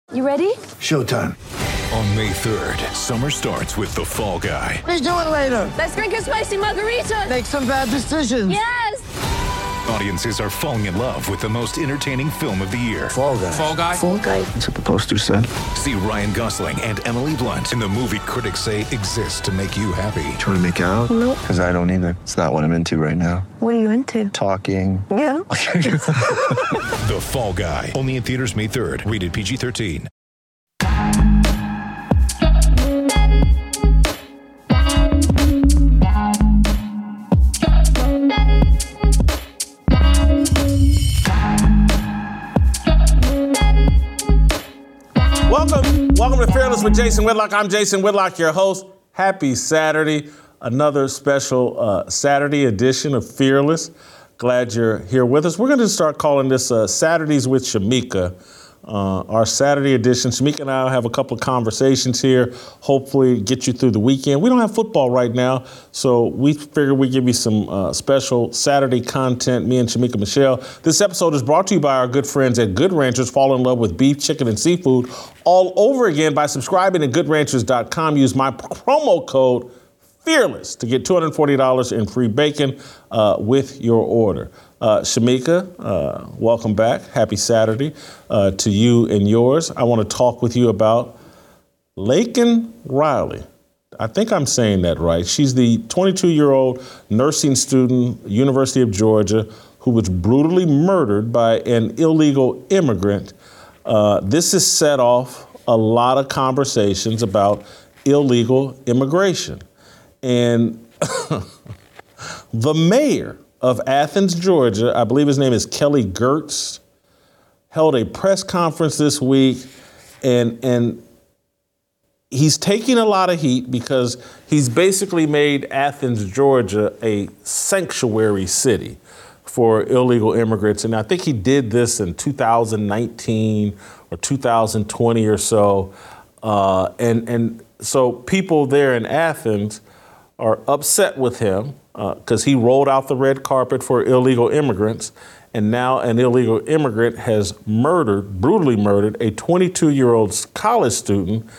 You ready? Showtime. On May 3rd, summer starts with The Fall Guy. Let's do it later. Let's drink a spicy margarita. Make some bad decisions. Yes! Audiences are falling in love with the most entertaining film of the year. Fall Guy. Fall Guy? Fall Guy. That's what the poster said. See Ryan Gosling and Emily Blunt in the movie critics say exists to make you happy. Trying to make it out? Nope. Because I don't either. It's not what I'm into right now. What are you into? Talking. Yeah. The Fall Guy. Only in theaters May 3rd. Rated PG-13. Welcome to Fearless with Jason Whitlock. I'm Jason Whitlock, your host. Happy Saturday. Another special Saturday edition of Fearless. Glad you're here with us. We're going to start calling this Saturdays with Shamika. Our Saturday edition. Shamika and I will have a couple of conversations here, hopefully get you through the weekend. We don't have football right now, so we figured we'd give you some special Saturday content, me and Shamika Michelle. This episode is brought to you by our good friends at Good Ranchers. Fall in love with beef, chicken, and seafood all over again by subscribing to GoodRanchers.com. Use my promo code FEARLESS to get $240 in free bacon with your order. Shamika, welcome back. Happy Saturday to you and yours. I want to talk with you about Laken Riley. I think I'm saying that right. She's the 22-year-old nursing student, University of Georgia, who was brutally murdered by an illegal immigrant. This has set off a lot of conversations about illegal immigration. And the mayor of Athens, Georgia, I believe his name is Kelly Girtz, held a press conference this week, and he's taking a lot of heat because he's basically made Athens, Georgia, a sanctuary city for illegal immigrants. And I think he did this in 2019 or 2020 or so. And so people there in Athens are upset with him because he rolled out the red carpet for illegal immigrants, and now an illegal immigrant has brutally murdered a 22-year-old college student,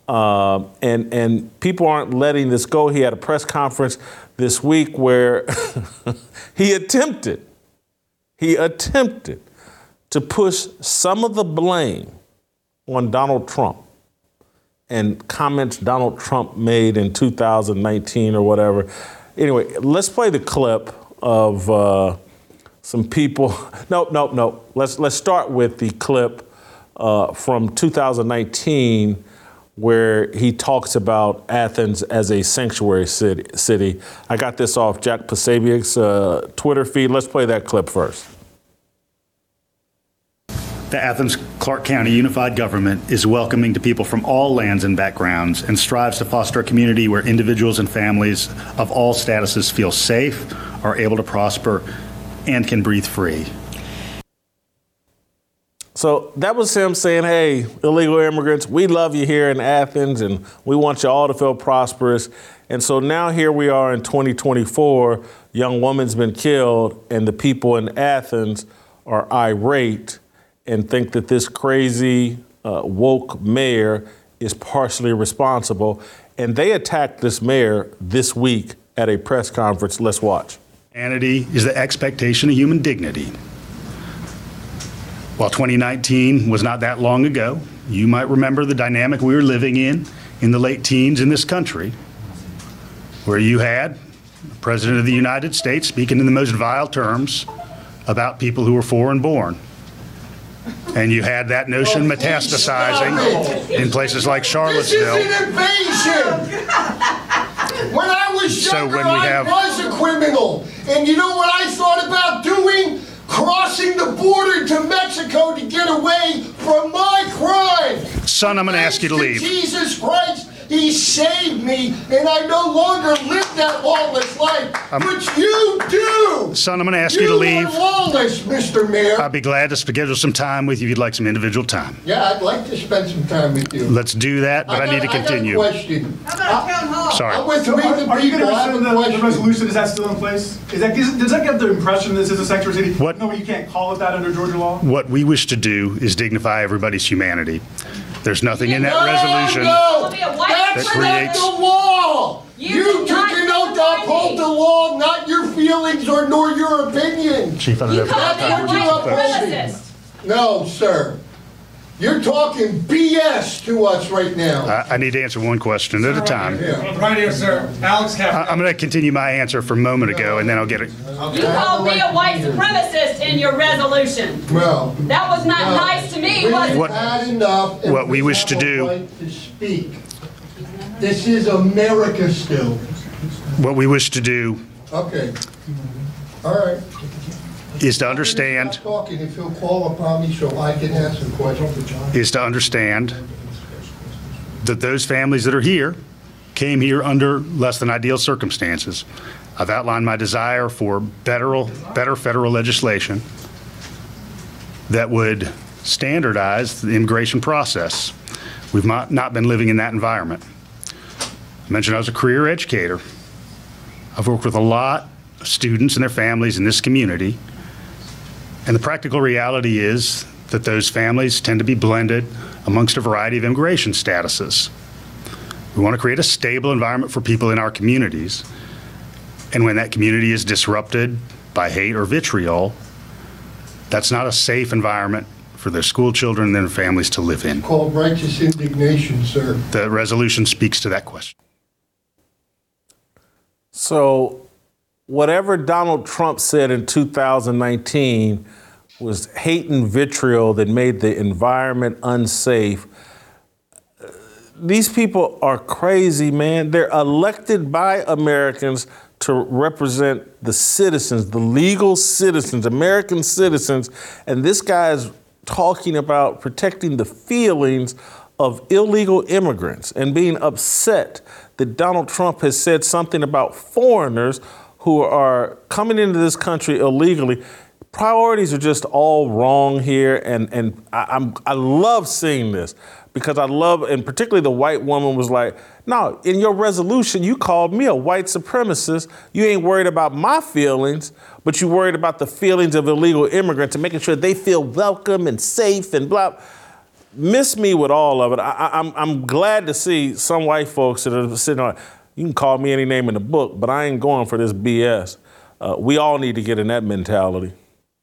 and people aren't letting this go. He had a press conference this week where he attempted to push some of the blame on Donald Trump and comments Donald Trump made in 2019 or whatever. Anyway, let's play the clip of some people. No. Let's start with the clip from 2019 where he talks about Athens as a sanctuary city. I got this off Jack Posobiec's Twitter feed. Let's play that clip first. The Athens-Clarke County Unified Government is welcoming to people from all lands and backgrounds and strives to foster a community where individuals and families of all statuses feel safe, are able to prosper, and can breathe free. So that was him saying, hey, illegal immigrants, we love you here in Athens and we want you all to feel prosperous. And so now here we are in 2024, young woman's been killed and the people in Athens are irate and think that this crazy woke mayor is partially responsible. And they attacked this mayor this week at a press conference. Let's watch. Humanity is the expectation of human dignity. While 2019 was not that long ago, you might remember the dynamic we were living in the late teens in this country, where you had the President of the United States speaking in the most vile terms about people who were foreign born. And you had that notion metastasizing in places like Charlottesville. This is an invasion! When I was younger, I was a criminal. And you know what I thought about doing? Crossing the border to Mexico to get away from my crime. Son, I'm going to ask you to leave. Jesus Christ, he saved me, and I no longer live that lawless life, which you do. Son, I'm going to ask you to leave. You are lawless, Mr. Mayor. I'd be glad to schedule some time with you if you'd like some individual time. Yeah, I'd like to spend some time with you. Let's do that, but I need to continue. I got a question. How about a town hall? Sorry. I'm with So Meet the are you going People. to I have rescind a the question. resolution? Is that still in place? Does that give the impression this is a Secretary of City? What- No, you can't call it that under Georgia law? What we wish to do is dignify everybody's humanity. There's nothing in that resolution. No, Be a white that's that not creates- the law. You You did took not an oath to uphold the law, not your feelings or nor your opinion. Chief, I don't know You if called me That's a what you white upholding. supremacist. No, sir. You're talking BS to us right now. I need to answer one question at a time. Yeah. Right here, sir. Alex I'm going to continue my answer from a moment ago, and then I'll get it. You called me a white supremacist in your resolution. Well, That was not nice to me, was it? What- we've had enough. and what we wish to have a do- right to speak. This is America still. What we wish to do Okay. All right. is to understand, Stop talking if he'll call upon me so I can ask a question. that those families that are here came here under less than ideal circumstances. I've outlined my desire for better federal legislation that would standardize the immigration process. We've not been living in that environment. I mentioned I was a career educator. I've worked with a lot of students and their families in this community. And the practical reality is that those families tend to be blended amongst a variety of immigration statuses. We want to create a stable environment for people in our communities. And when that community is disrupted by hate or vitriol, that's not a safe environment for their school children and their families to live in. Called righteous indignation, sir. The resolution speaks to that question. So, whatever Donald Trump said in 2019 was hate and vitriol that made the environment unsafe. These people are crazy, man. They're elected by Americans to represent the citizens, the legal citizens, American citizens, and this guy is talking about protecting the feelings of illegal immigrants and being upset that Donald Trump has said something about foreigners who are coming into this country illegally. Priorities are just all wrong here, and I love seeing this because I love, and particularly the white woman was like, no, in your resolution, you called me a white supremacist. You ain't worried about my feelings, but you worried about the feelings of illegal immigrants and making sure they feel welcome and safe and blah. Miss me with all of it. I'm glad to see some white folks that are sitting on, you can call me any name in the book, but I ain't going for this BS. We all need to get in that mentality.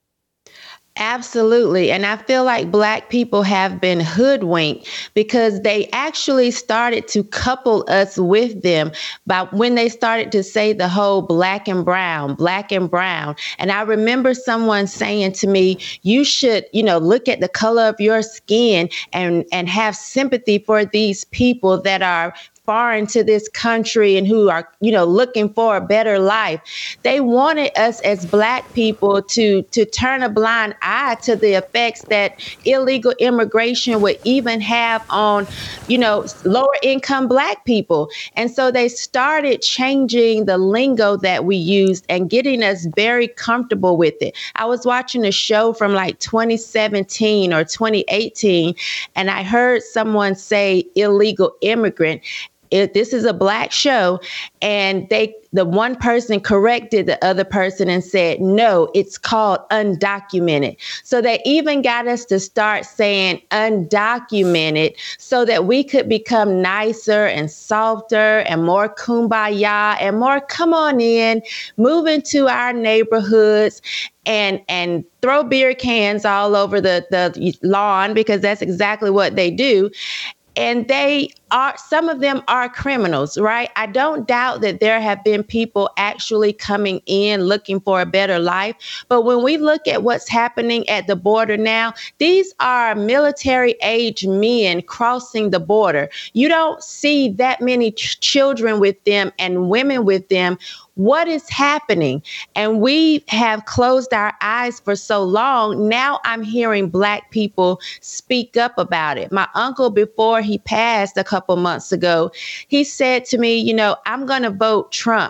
Absolutely. And I feel like Black people have been hoodwinked because they actually started to couple us with them by when they started to say the whole black and brown. And I remember someone saying to me, you should, look at the color of your skin and have sympathy for these people that are foreign to this country and who are, looking for a better life. They wanted us as Black people to turn a blind eye to the effects that illegal immigration would even have on, lower income Black people. And so they started changing the lingo that we used and getting us very comfortable with it. I was watching a show from like 2017 or 2018, and I heard someone say illegal immigrant. This is a Black show, and the one person corrected the other person and said, no, it's called undocumented. So they even got us to start saying undocumented so that we could become nicer and softer and more kumbaya and more come on in, move into our neighborhoods and throw beer cans all over the lawn, because that's exactly what they do. And some of them are criminals, right? I don't doubt that there have been people actually coming in looking for a better life. But when we look at what's happening at the border now, these are military age men crossing the border. You don't see that many children with them and women with them. What is happening? And we have closed our eyes for so long. Now I'm hearing Black people speak up about it. My uncle, before he passed a couple months ago, he said to me, I'm going to vote Trump.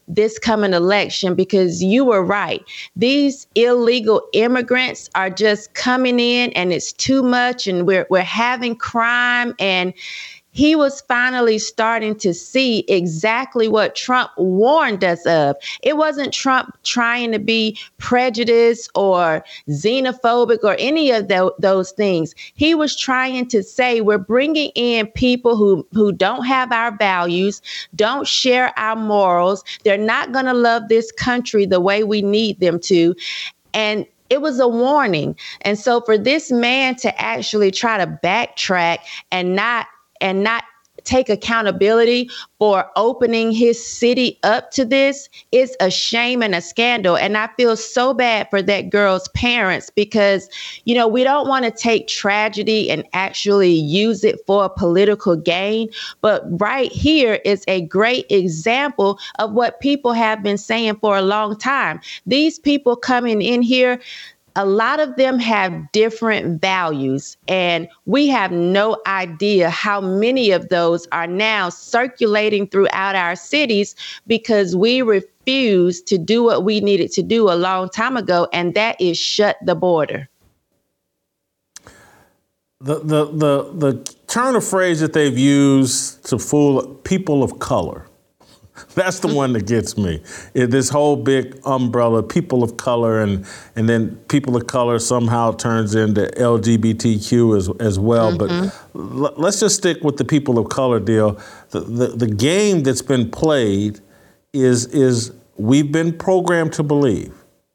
this coming election, because you were right. These illegal immigrants are just coming in and it's too much, and we're having crime. And he was finally starting to see exactly what Trump warned us of. It wasn't Trump trying to be prejudiced or xenophobic or any of those things. He was trying to say we're bringing in people who don't have our values, don't share our morals. They're not going to love this country the way we need them to. And it was a warning. And so for this man to actually try to backtrack and not take accountability for opening his city up to this is a shame and a scandal. And I feel so bad for that girl's parents, because, we don't want to take tragedy and actually use it for political gain. But right here is a great example of what people have been saying for a long time. These people coming in here, a lot of them have different values, and we have no idea how many of those are now circulating throughout our cities because we refuse to do what we needed to do a long time ago, and that is shut the border. The turn of phrase that they've used to fool people of color, that's the one that gets me. This whole big umbrella, people of color, and then people of color somehow turns into LGBTQ as well. Mm-hmm. But let's just stick with the people of color deal. The game that's been played is we've been programmed to believe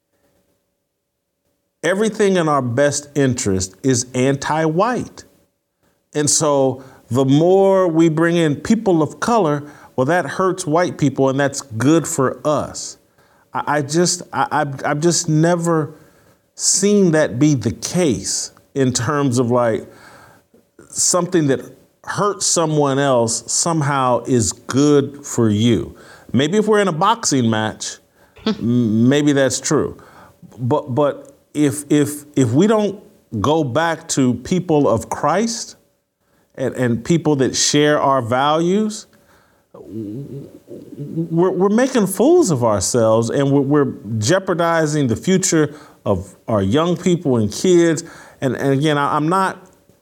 everything in our best interest is anti-white. And so the more we bring in people of color, well, that hurts white people, and that's good for us. I've just never seen that be the case in terms of like something that hurts someone else somehow is good for you. Maybe if we're in a boxing match, maybe that's true. But if we don't go back to people of Christ and people that share our values, we're making fools of ourselves, and we're jeopardizing the future of our young people and kids. And again, I'm not,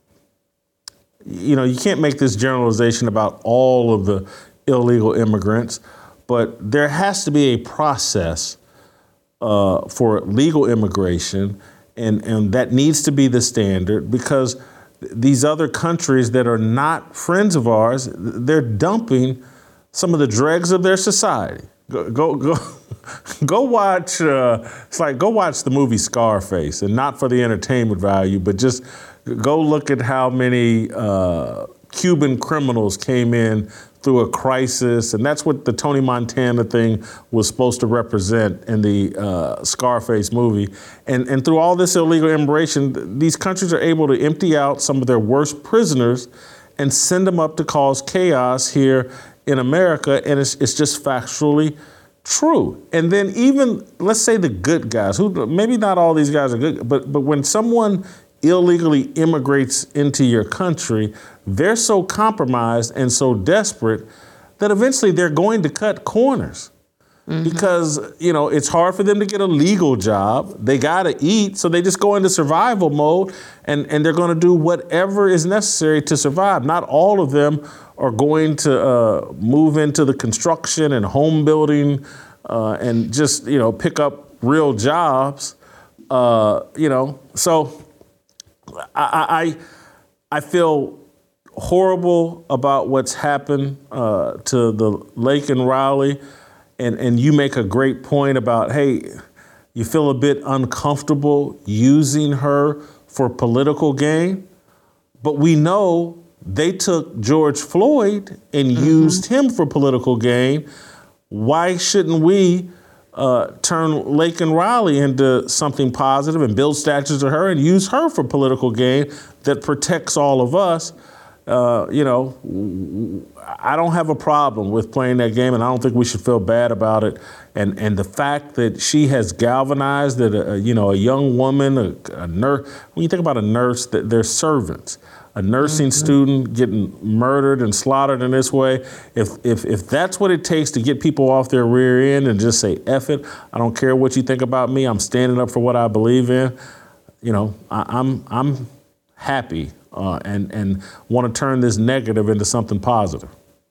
you can't make this generalization about all of the illegal immigrants, but there has to be a process for legal immigration, and that needs to be the standard, because these other countries that are not friends of ours, they're dumping some of the dregs of their society. Go watch. Go watch the movie Scarface, and not for the entertainment value, but just go look at how many Cuban criminals came in through a crisis, and that's what the Tony Montana thing was supposed to represent in the Scarface movie. And through all this illegal immigration, these countries are able to empty out some of their worst prisoners and send them up to cause chaos here in America, and it's just factually true. And then even, let's say the good guys, who maybe not all these guys are good, but when someone illegally immigrates into your country, they're so compromised and so desperate that eventually they're going to cut corners. Mm-hmm. Because, it's hard for them to get a legal job. They got to eat, so they just go into survival mode, and they're going to do whatever is necessary to survive. Not all of them are going to move into the construction and home building and just, pick up real jobs, So I feel horrible about what's happened to the lake in Raleigh. And you make a great point about, hey, you feel a bit uncomfortable using her for political gain. But we know they took George Floyd and used him for political gain. Why shouldn't we turn Lake and Raleigh into something positive and build statues of her and use her for political gain that protects all of us? I don't have a problem with playing that game, and I don't think we should feel bad about it. And the fact that she has galvanized that, a young woman, a nurse, when you think about a nurse, they're servants. a nursing student getting murdered and slaughtered in this way. If that's what it takes to get people off their rear end and just say, F it, I don't care what you think about me, I'm standing up for what I believe in, you know, I'm happy and want to turn this negative into something positive.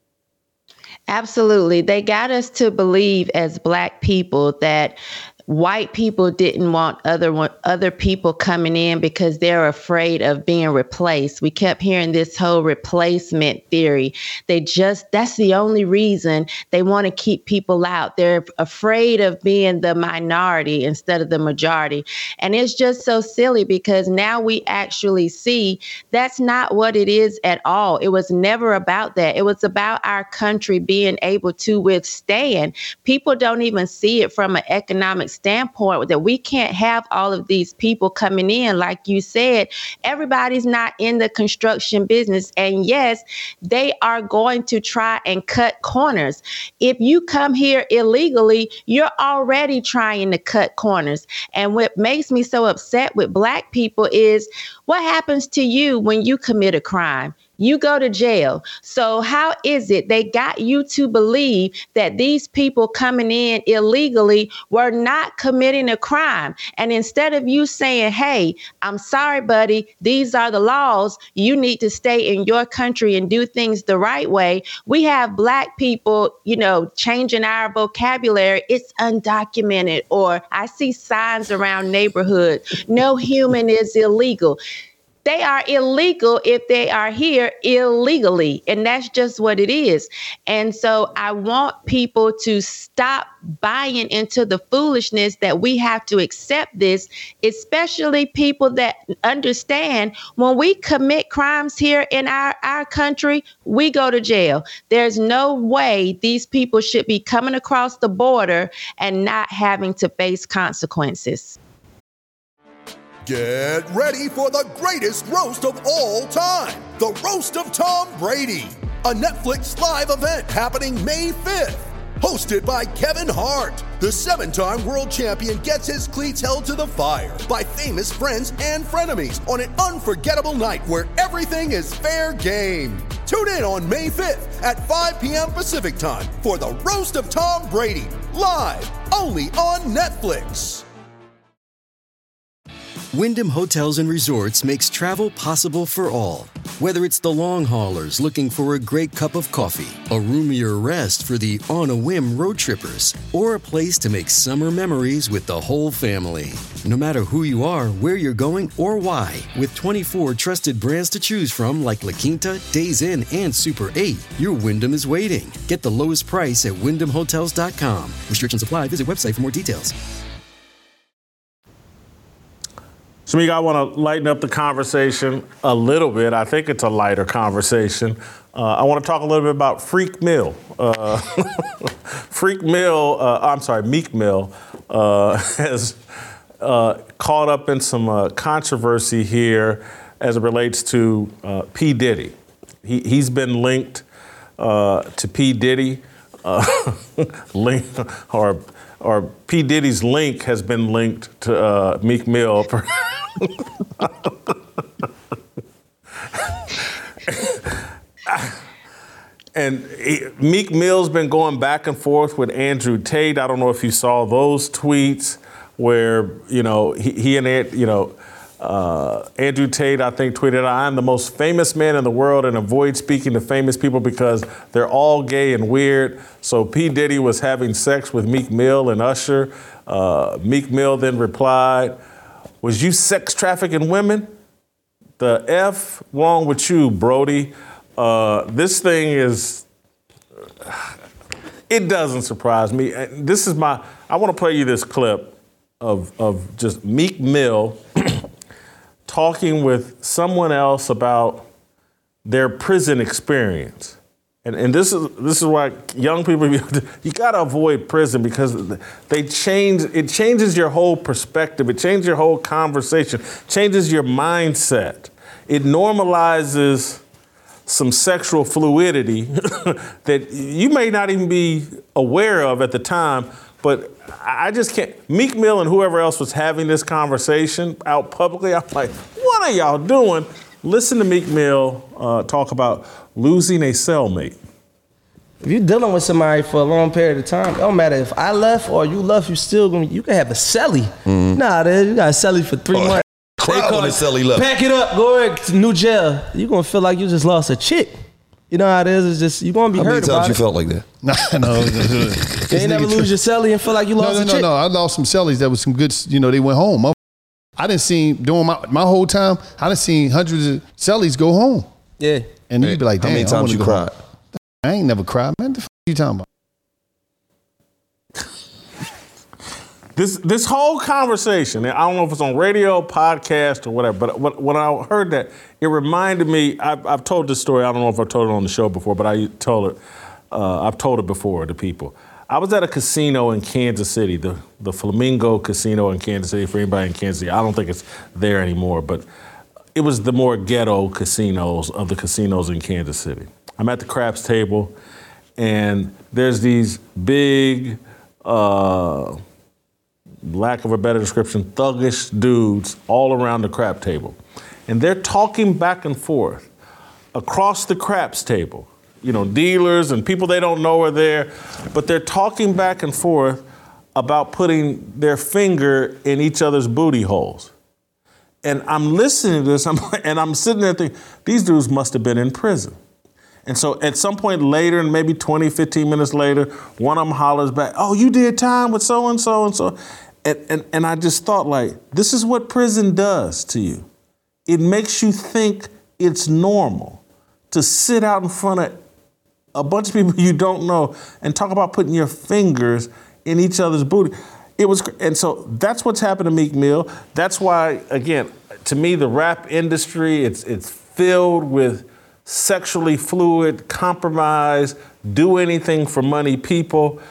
Absolutely. They got us to believe as Black people that white people didn't want other people coming in because they're afraid of being replaced. We kept hearing this whole replacement theory. That's the only reason they want to keep people out. They're afraid of being the minority instead of the majority. And it's just so silly because now we actually see that's not what it is at all. It was never about that. It was about our country being able to withstand. People don't even see it from an economic standpoint that we can't have all of these people coming in. Like you said, everybody's not in the construction business. And yes, they are going to try and cut corners. If you come here illegally, you're already trying to cut corners. And what makes me so upset with Black people is what happens to you when you commit a crime? You go to jail. So how is it they got you to believe that these people coming in illegally were not committing a crime? And instead of you saying, hey, I'm sorry, buddy, these are the laws, you need to stay in your country and do things the right way, we have Black people, you know, changing our vocabulary. It's undocumented, or I see signs around neighborhood, no human is illegal. They are illegal if they are here illegally, and that's just what it is. And so I want people to stop buying into the foolishness that we have to accept this, especially people that understand when we commit crimes here in our country, we go to jail. There's no way these people should be coming across the border and not having to face consequences. Get ready for the greatest roast of all time, the Roast of Tom Brady, a Netflix live event happening May 5th. Hosted by Kevin Hart, the 7-time world champion gets his cleats held to the fire by famous friends and frenemies on an unforgettable night where everything is fair game. Tune in on May 5th at 5 p.m. Pacific time for the Roast of Tom Brady, live only on Netflix. Wyndham Hotels & Resorts makes travel possible for all. Whether it's the long haulers looking for a great cup of coffee, a roomier rest for the on-a-whim road trippers, or a place to make summer memories with the whole family. No matter who you are, where you're going, or why, with 24 trusted brands to choose from like La Quinta, Days Inn, and Super 8, your Wyndham is waiting. Get the lowest price at WyndhamHotels.com. Restrictions apply. Visit website for more details. Shamika, I want to lighten up the conversation a little bit. I think it's a lighter conversation. I want to talk a little bit about Freak Mill. Meek Mill has caught up in some controversy here as it relates to P. Diddy. He's been linked to P. Diddy, or P. Diddy's link has been linked to Meek Mill. And Meek Mill's been going back and forth with Andrew Tate. I don't know if you saw those tweets where, you know, he and Andrew Tate, I think, tweeted, "I'm the most famous man in the world and avoid speaking to famous people because they're all gay and weird." So P. Diddy was having sex with Meek Mill and Usher. Meek Mill then replied, "Was you sex trafficking women? The F wrong with you, Brody." This thing is, it doesn't surprise me. I want to play you this clip of just Meek Mill talking with someone else about their prison experience. And this is why young people, you got to avoid prison because it changes your whole perspective. It changes your whole conversation, changes your mindset. It normalizes some sexual fluidity that you may not even be aware of at the time, but I just can't. Meek Mill and whoever else was having this conversation out publicly, I'm like, what are y'all doing? Listen to Meek Mill talk about losing a cellmate. If you're dealing with somebody for a long period of time, it don't matter if I left or you left, you can have a celly. Nah, you got a celly for 3 months. Crowd when the celly left. Pack it up, go to new jail. You're gonna feel like you just lost a chick. You know how it is. It's just you're gonna be hurt about it. How many times you felt like that? No. You ain't never lose your celly and feel like you lost a chick. No. I lost some cellies that was some good. They went home. I didn't see during my whole time. I done seen hundreds of cellies go home. Yeah. And you'd be like, damn. How many times you cried? I ain't never cried, man. The fuck you talking about? This whole conversation, I don't know if it's on radio, podcast, or whatever, but when I heard that, it reminded me, I've told this story, I don't know if I've told it on the show before, but I've told it before to people. I was at a casino in Kansas City, the Flamingo Casino in Kansas City, for anybody in Kansas City. I don't think it's there anymore, but it was the more ghetto casinos of the casinos in Kansas City. I'm at the craps table, and there's these big, lack of a better description, thuggish dudes all around the crap table. And they're talking back and forth across the craps table. Dealers and people they don't know are there, but they're talking back and forth about putting their finger in each other's booty holes. And I'm listening to this, and I'm sitting there thinking, these dudes must have been in prison. And so at some point later, and maybe 20, 15 minutes later, one of them hollers back, oh, you did time with so-and-so and so. And I just thought, like, this is what prison does to you. It makes you think it's normal to sit out in front of a bunch of people you don't know and talk about putting your fingers in each other's booty. And so that's what's happened to Meek Mill. That's why, again, to me, the rap industry, it's filled with sexually fluid, compromised, do anything for money people.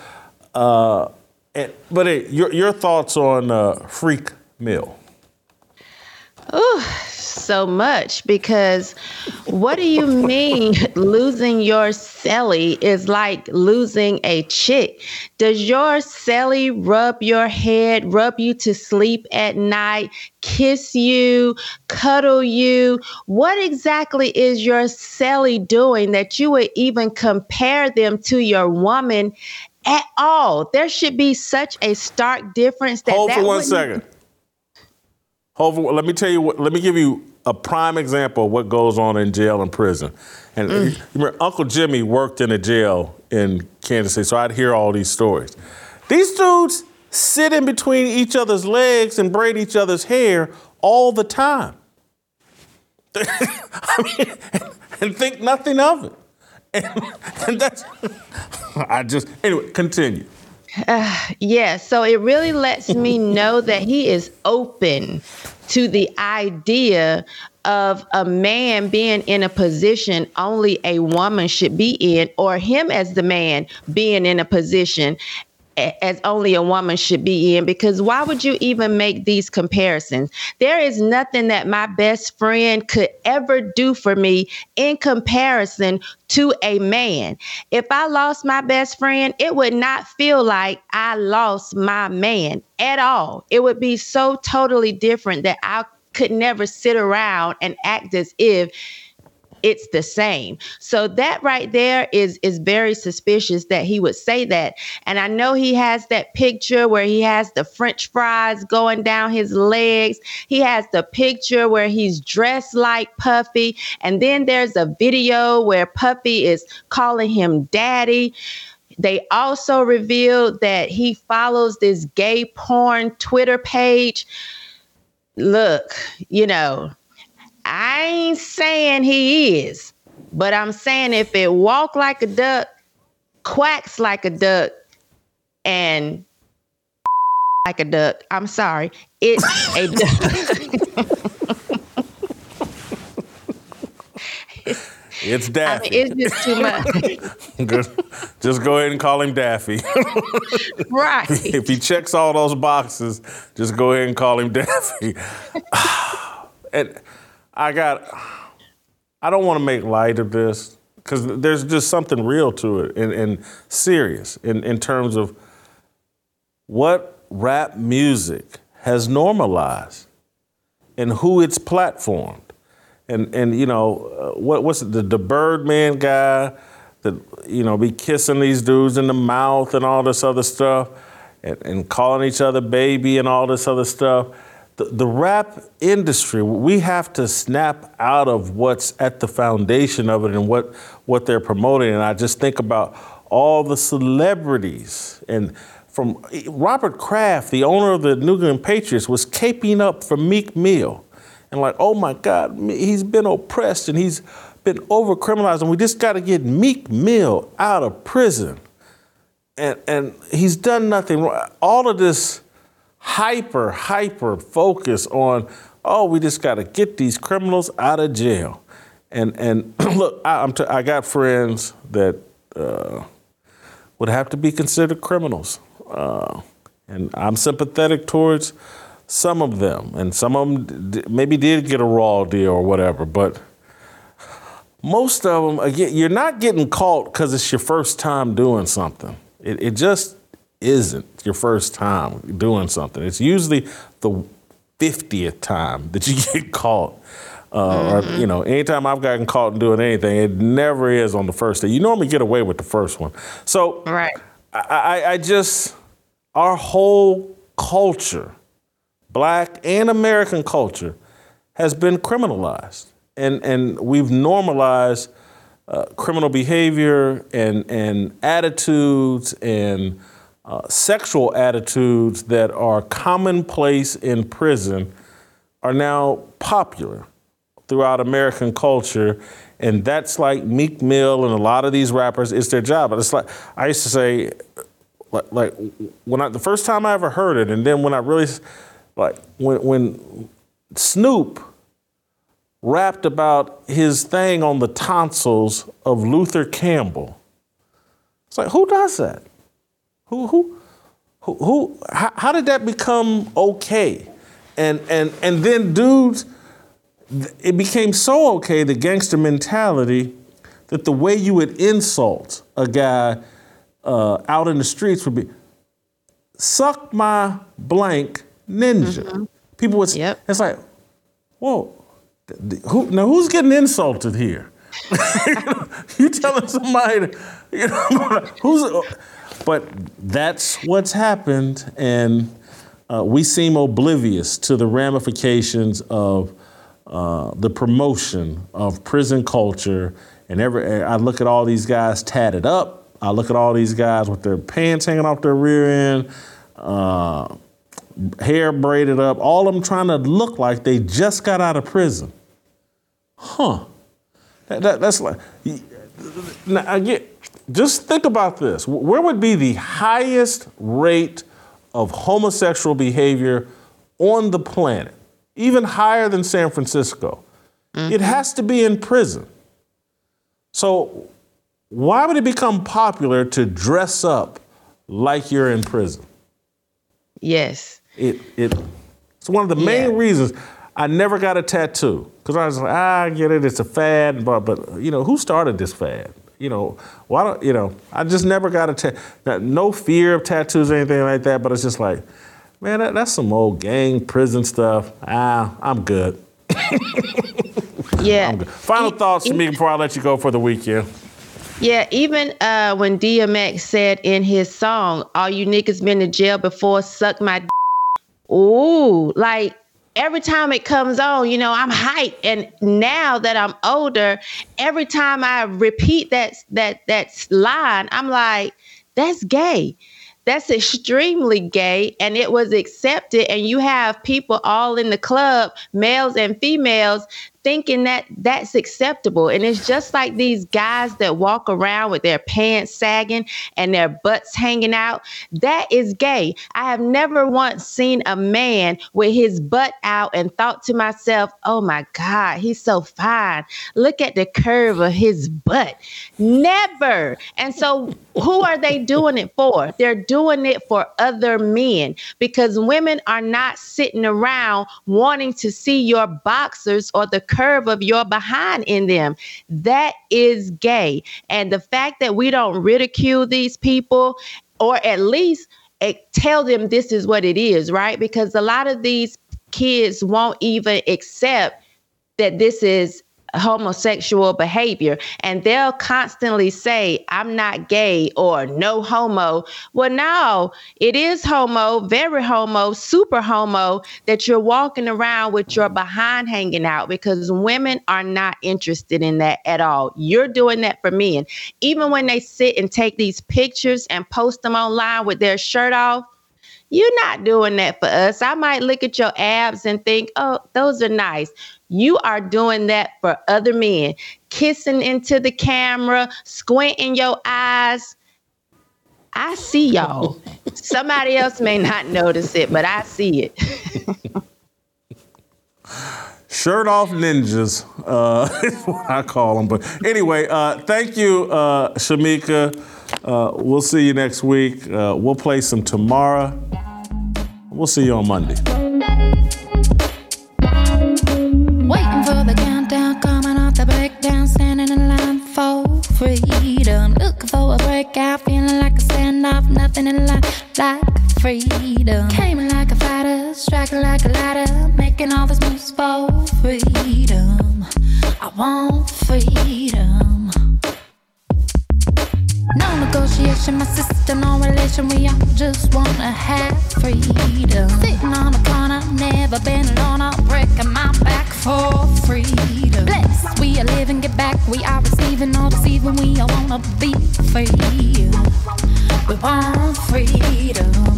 But your thoughts on Freak Mill? Ooh, so much, because what do you mean losing your celly is like losing a chick? Does your celly rub your head, rub you to sleep at night, kiss you, cuddle you? What exactly is your celly doing that you would even compare them to your woman at all? There should be such a stark difference. Hold for 1 second. Let me tell you let me give you a prime example of what goes on in jail and prison. And remember, Uncle Jimmy worked in a jail in Kansas City, so I'd hear all these stories. These dudes sit in between each other's legs and braid each other's hair all the time. And think nothing of it. And that's, anyway, continue. So it really lets me know that he is open to the idea of a man being in a position only a woman should be in, or him as the man being in a position as only a woman should be in, because why would you even make these comparisons? There is nothing that my best friend could ever do for me in comparison to a man. If I lost my best friend, it would not feel like I lost my man at all. It would be so totally different that I could never sit around and act as if it's the same. So that right there is very suspicious that he would say that. And I know he has that picture where he has the French fries going down his legs. He has the picture where he's dressed like Puffy. And then there's a video where Puffy is calling him daddy. They also revealed that he follows this gay porn Twitter page. Look, I ain't saying he is, but I'm saying if it walk like a duck, quacks like a duck, and like a duck, I'm sorry, it's a duck. It's Daffy. It's just too much. Just go ahead and call him Daffy. Right. If he checks all those boxes, just go ahead and call him Daffy. And I don't want to make light of this, because there's just something real to it and serious in terms of what rap music has normalized and who it's platformed. And you know, what's it, the Birdman guy that, you know, be kissing these dudes in the mouth and all this other stuff and calling each other baby and all this other stuff. The rap industry, we have to snap out of what's at the foundation of it and what they're promoting. And I just think about all the celebrities, and from Robert Kraft, the owner of the New England Patriots, was caping up for Meek Mill. And like, oh my God, he's been oppressed and he's been over-criminalized, and we just got to get Meek Mill out of prison. And he's done nothing wrong. All of this hyper focus on, oh, we just got to get these criminals out of jail. And look, I got friends that would have to be considered criminals. And I'm sympathetic towards some of them. And some of them maybe did get a raw deal or whatever. But most of them, again, you're not getting caught because it's your first time doing something. It just isn't your first time doing something. It's usually the 50th time that you get caught. Or, you know, anytime I've gotten caught doing anything, it never is on the first day. You normally get away with the first one. So right. I just, our whole culture, Black and American culture, has been criminalized. And we've normalized criminal behavior and attitudes and sexual attitudes that are commonplace in prison are now popular throughout American culture. And that's like Meek Mill and a lot of these rappers, it's their job. But it's like, I used to say, like when the first time I ever heard it, and then when I really, like when Snoop rapped about his thing on the tonsils of Luther Campbell. It's like, who does that? How did that become okay? And then dudes, it became so okay, the gangster mentality, that the way you would insult a guy out in the streets would be, suck my blank ninja. Mm-hmm. People would, it's like, whoa. Who's getting insulted here? You telling somebody, but that's what's happened, and we seem oblivious to the ramifications of the promotion of prison culture. And I look at all these guys tatted up. I look at all these guys with their pants hanging off their rear end, hair braided up, all of them trying to look like they just got out of prison. Huh. That's like, now just think about this. Where would be the highest rate of homosexual behavior on the planet? Even higher than San Francisco. Mm-hmm. It has to be in prison. So why would it become popular to dress up like you're in prison? Yes. It's one of the main reasons I never got a tattoo. Because I was like, I get it, it's a fad, but who started this fad? Why don't, I just never got a tattoo. No fear of tattoos or anything like that, but it's just like, man, that's some old gang prison stuff. I'm good. Yeah. I'm good. Final thoughts from me before I let you go for the weekend. Yeah, even when DMX said in his song, all you niggas been to jail before, suck my d-. Ooh, like, every time it comes on, I'm hyped. And now that I'm older, every time I repeat that line, I'm like, that's gay. That's extremely gay. And it was accepted. And you have people all in the club, males and females, thinking that that's acceptable. And it's just like these guys that walk around with their pants sagging and their butts hanging out. That is gay. I have never once seen a man with his butt out and thought to myself, oh my God, he's so fine. Look at the curve of his butt. Never. And so who are they doing it for? They're doing it for other men, because women are not sitting around wanting to see your boxers or the curve of your behind in them. That is gay. And the fact that we don't ridicule these people, or at least tell them this is what it is, right? Because a lot of these kids won't even accept that this is homosexual behavior, and they'll constantly say, I'm not gay or no homo. Well, no, it is homo, very homo, super homo that you're walking around with your behind hanging out, because women are not interested in that at all. You're doing that for men. Even when they sit and take these pictures and post them online with their shirt off, you're not doing that for us. I might look at your abs and think, oh, those are nice. You are doing that for other men, kissing into the camera, squinting your eyes. I see y'all. Somebody else may not notice it, but I see it. Shirt off ninjas is what I call them. But anyway, thank you, Shamika. We'll see you next week. We'll play some tomorrow. We'll see you on Monday. Waiting for the countdown, coming off the breakdown, standing in line for freedom. Looking for a breakout, feeling like a standoff, nothing in life like freedom. Came like a fighter, striking like a ladder, making all these moves for freedom. I want freedom. No negotiation, my sister, no relation. We all just wanna have freedom. Sitting on the corner, never been alone. I'm breaking my back for freedom. Blessed, we are living, get back. We are receiving, all deceiving. We all wanna be free. We want freedom.